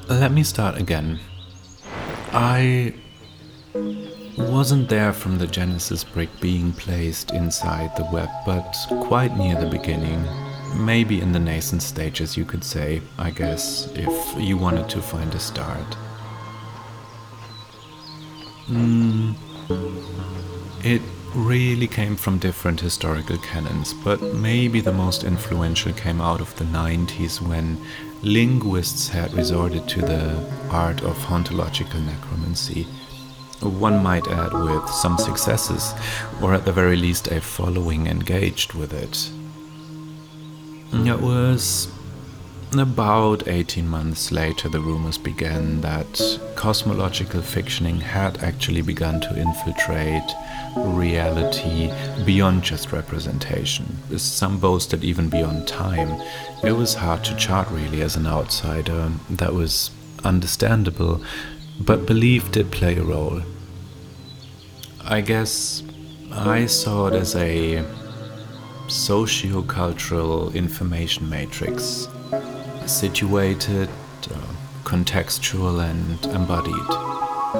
Let me start again. I wasn't there from the Genesis brick being placed inside the web, but quite near the beginning. Maybe in the nascent stages, you could say, I guess, if you wanted to find a start. It really came from different historical canons, but maybe the most influential came out of the 90s when linguists had resorted to the art of ontological necromancy. One might add with some successes, or at the very least a following engaged with it. It was about 18 months later the rumors began that cosmological fictioning had actually begun to infiltrate reality beyond just representation. Some boasted even beyond time. It was hard to chart really as an outsider. That was understandable, but belief did play a role. I guess I saw it as a socio-cultural information matrix, situated, contextual and embodied.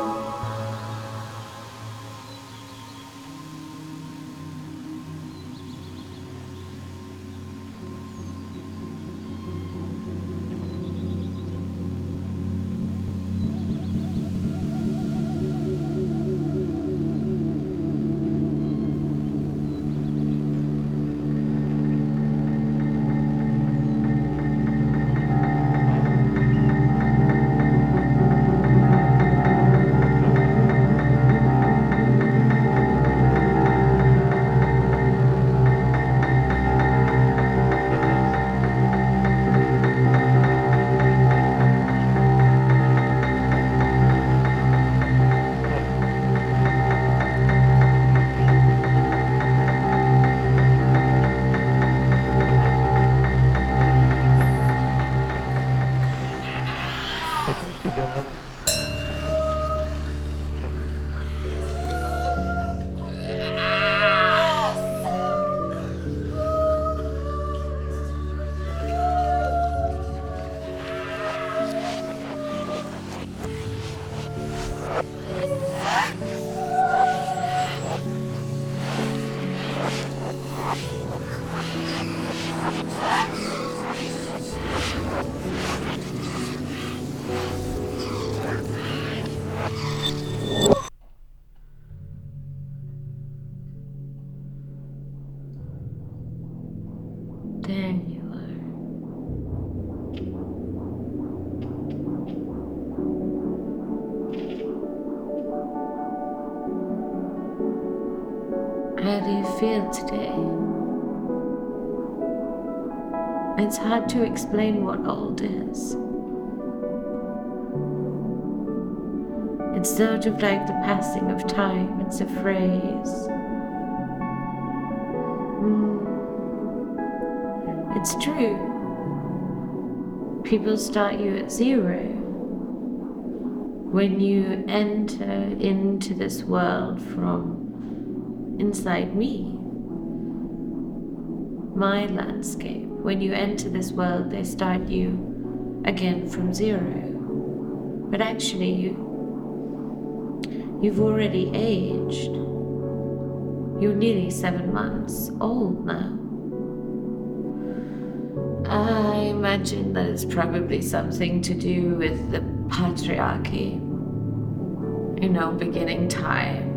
There you are. How do you feel today? It's hard to explain what old is. It's sort of like the passing of time. It's a phrase. It's true. People start you at zero. When you enter into this world from inside me, my landscape, when you enter this world, they start you again from zero. But actually, you've already aged. You're nearly 7 months old now. I imagine that it's probably something to do with the patriarchy, beginning time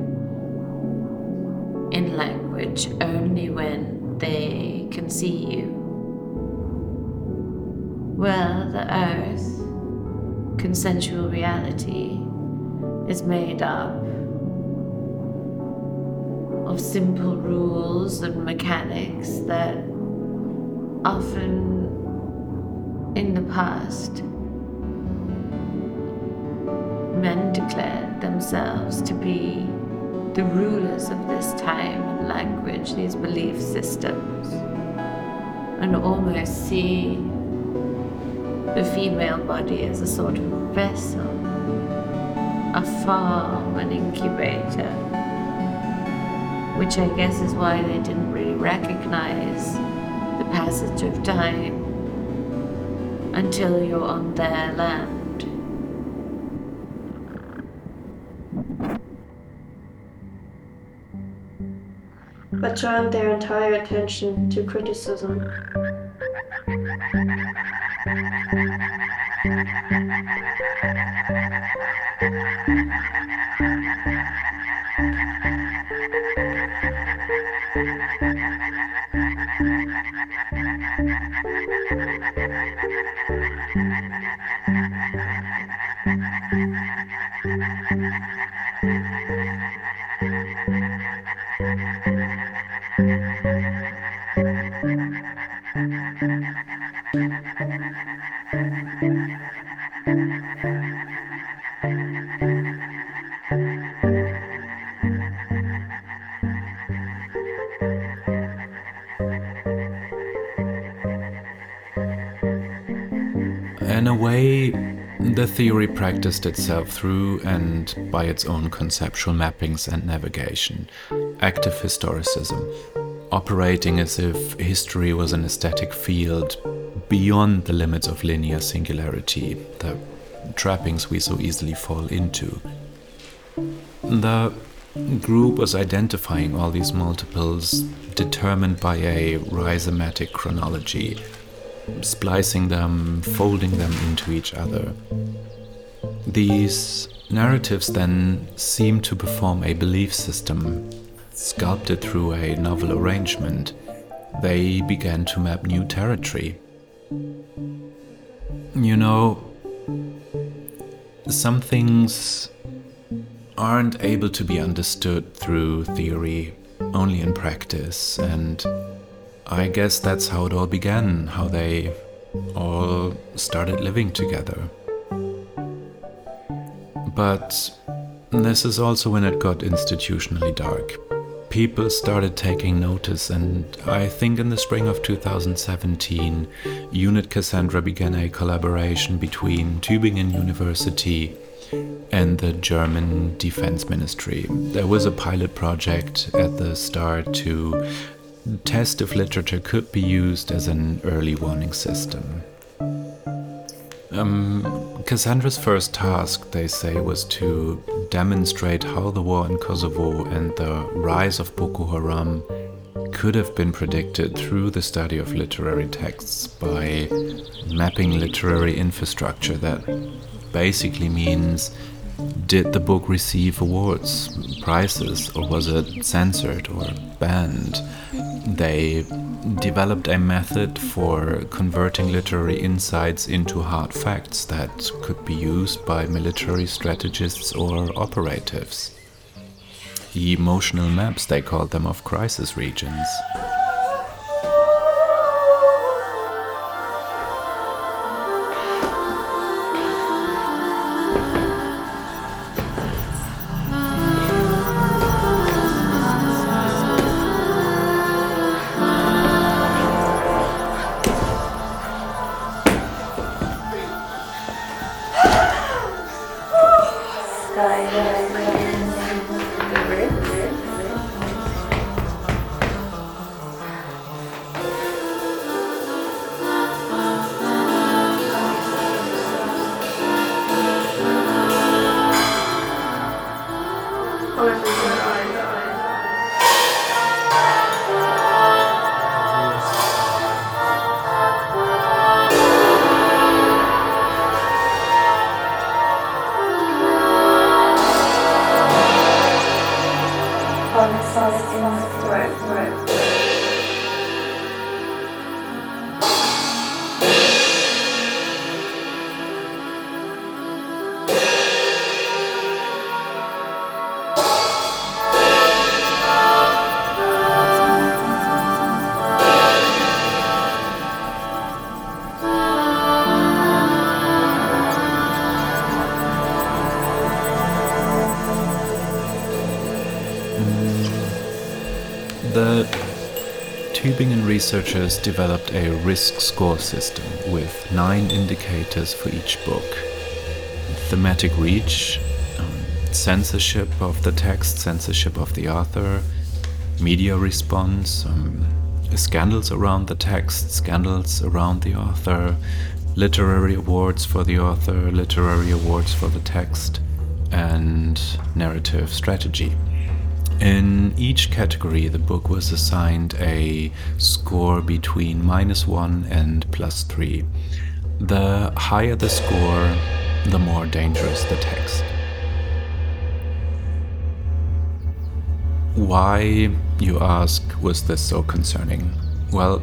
in language only when they can see you. Well, the earth, consensual reality, is made up of simple rules and mechanics that often in the past men declared themselves to be the rulers of this time and language, these belief systems, and almost see the female body as a sort of vessel, a farm, an incubator, which I guess is why they didn't really recognize the passage of time until you're on their land. but turned their entire attention to criticism. In a way, the theory practiced itself through and by its own conceptual mappings and navigation, active historicism, operating as if history was an aesthetic field beyond the limits of linear singularity, the trappings we so easily fall into. The group was identifying all these multiples determined by a rhizomatic chronology, splicing them, folding them into each other. These narratives then seem to perform a belief system, sculpted through a novel arrangement. They began to map new territory. You know, some things aren't able to be understood through theory, only in practice, and I guess that's how it all began, how they all started living together. But this is also when it got institutionally dark. People started taking notice, and I think in the spring of 2017, Unit Cassandra began a collaboration between Tübingen University and the German Defense Ministry. There was a pilot project at the start to test if literature could be used as an early warning system. Cassandra's first task, they say, was to demonstrate how the war in Kosovo and the rise of Boko Haram could have been predicted through the study of literary texts by mapping literary infrastructure. That basically means, did the book receive awards, prizes, or was it censored or banned? They developed a method for converting literary insights into hard facts that could be used by military strategists or operatives. Emotional maps, they called them, of crisis regions. The Tübingen researchers developed a risk score system with 9 indicators for each book. Thematic reach, censorship of the text, censorship of the author, media response, scandals around the text, scandals around the author, literary awards for the author, literary awards for the text, and narrative strategy. In each category, the book was assigned a score between -1 and +3. The higher the score, the more dangerous the text. Why, you ask, was this so concerning? Well,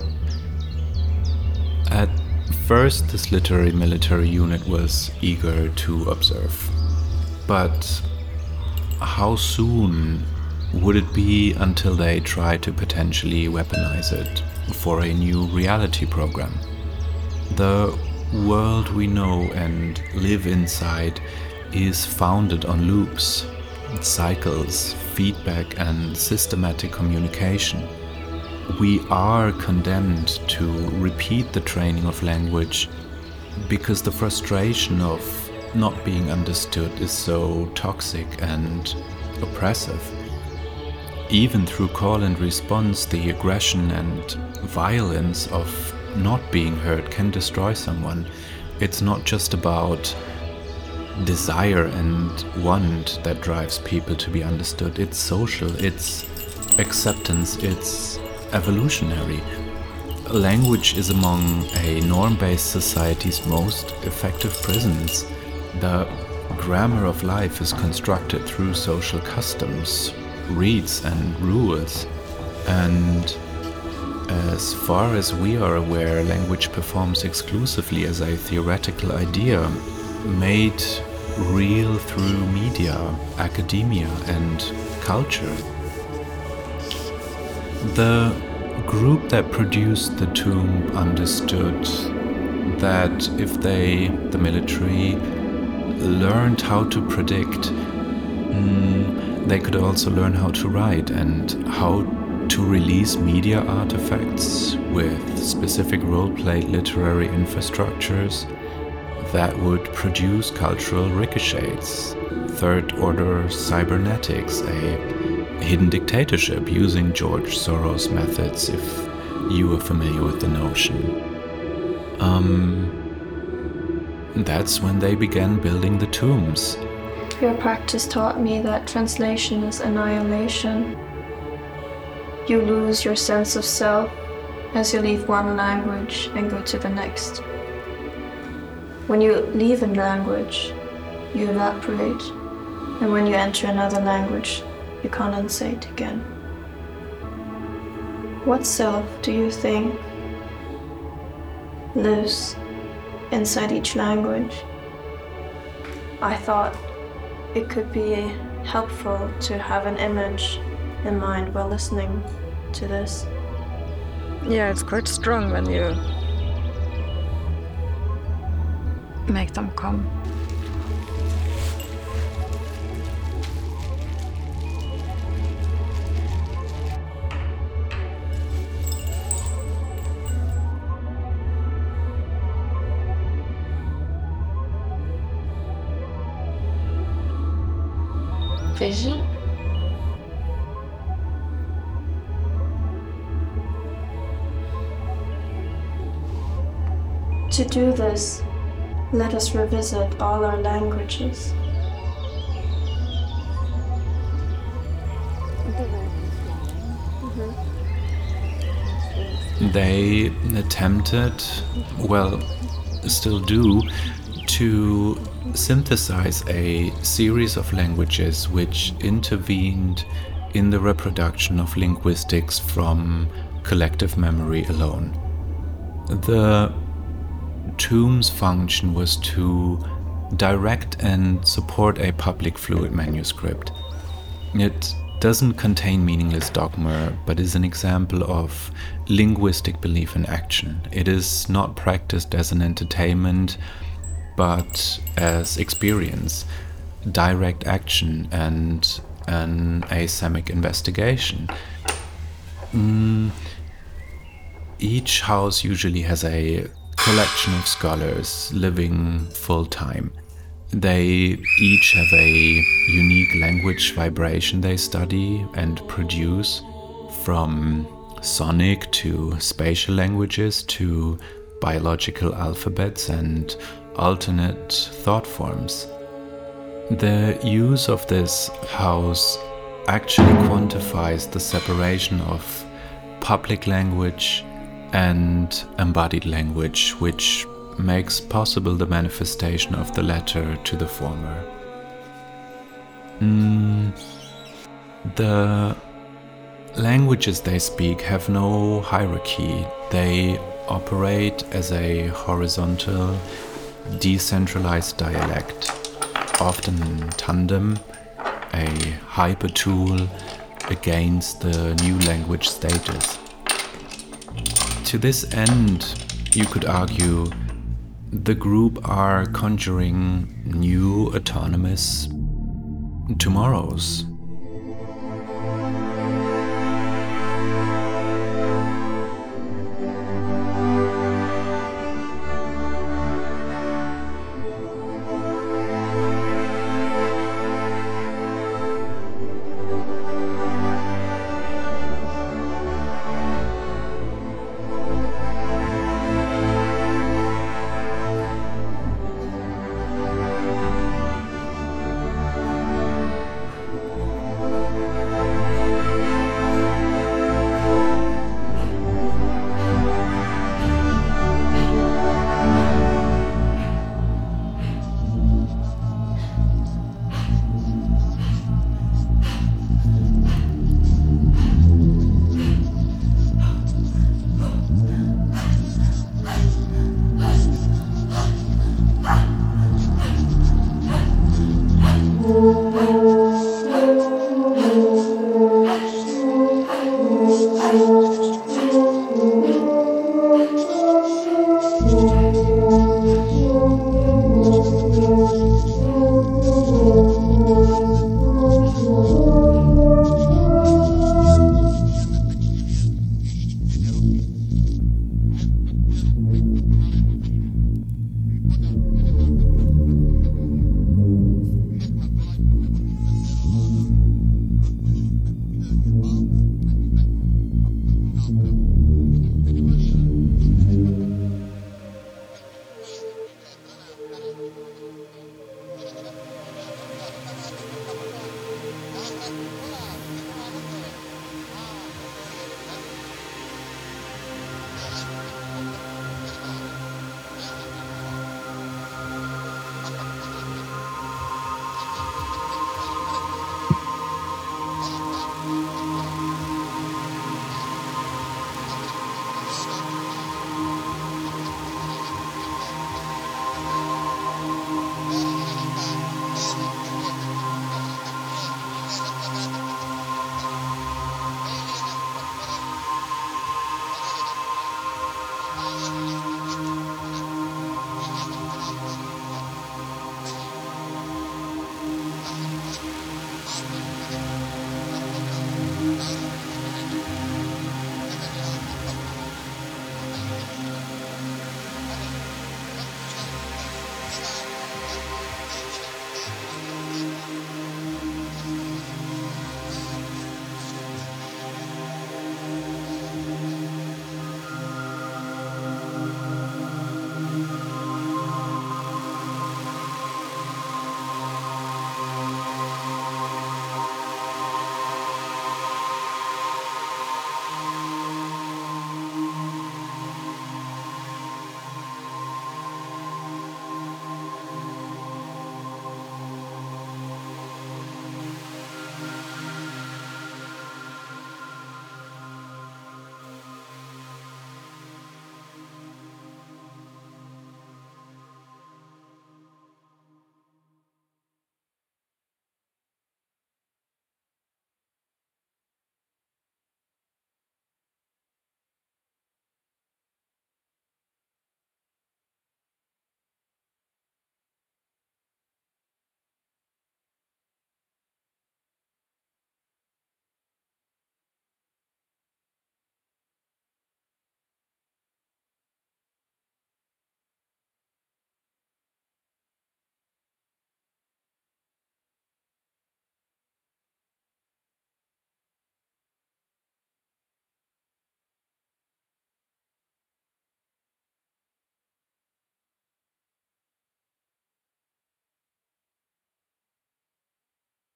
at first this literary military unit was eager to observe. But how soon would it be until they tried to potentially weaponize it for a new reality program? The world we know and live inside is founded on loops, cycles, feedback, and systematic communication. We are condemned to repeat the training of language because the frustration of not being understood is so toxic and oppressive. Even through call and response, the aggression and violence of not being heard can destroy someone. It's not just about desire and want that drives people to be understood. It's social, it's acceptance, it's evolutionary. Language is among a norm-based society's most effective prisons. The grammar of life is constructed through social customs, rites, and rules. And as far as we are aware, language performs exclusively as a theoretical idea made real through media, academia, and culture. The group that produced the tomb understood that if they, the military, learned how to predict, they could also learn how to write and how to release media artifacts with specific role-played literary infrastructures that would produce cultural ricochets, third-order cybernetics, a hidden dictatorship using George Soros methods, if you are familiar with the notion. That's when they began building the tombs. Your practice taught me that translation is annihilation. You lose your sense of self as you leave one language and go to the next. When you leave a language, you evaporate, and when you enter another language, you condensate again. What self do you think lives inside each language? I thought it could be helpful to have an image in mind while listening to this. Yeah, it's quite strong when you make them come. Vision? To do this, let us revisit all our languages. They attempted, well, still do, to synthesize a series of languages which intervened in the reproduction of linguistics from collective memory alone. The tomb's function was to direct and support a public fluid manuscript. It doesn't contain meaningless dogma, but is an example of linguistic belief in action. It is not practiced as an entertainment, but as experience, direct action, and an asemic investigation. Each house usually has a collection of scholars living full-time. They each have a unique language vibration they study and produce, from sonic to spatial languages to biological alphabets and alternate thought forms. The use of this house actually quantifies the separation of public language and embodied language, which makes possible the manifestation of the latter to the former. The languages they speak have no hierarchy. They operate as a horizontal, decentralized dialect, often in tandem, a hyper tool against the new language status. To this end, you could argue the group are conjuring new autonomous tomorrows,